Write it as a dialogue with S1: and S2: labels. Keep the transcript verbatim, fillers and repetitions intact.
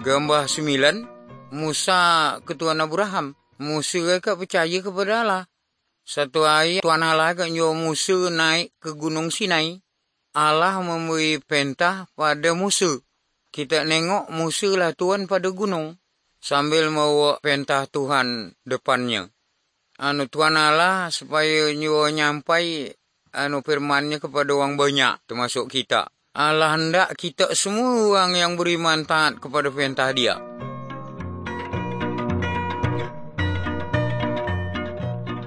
S1: Gambar sembilan, Musa ke Tuan Abraham. Musa mereka percaya kepada Allah. Satu hari Tuan Allah kan nyuruh Musa naik ke Gunung Sinai. Allah memberi perintah pada Musa. Kita nengok Musa lah Tuan pada gunung. Sambil membawa perintah Tuhan depannya. Anu Tuan Allah supaya nyuruh nyampai anu firmannya kepada orang banyak, termasuk kita. Allah hendak kita semua orang yang beriman taat kepada perintah Dia.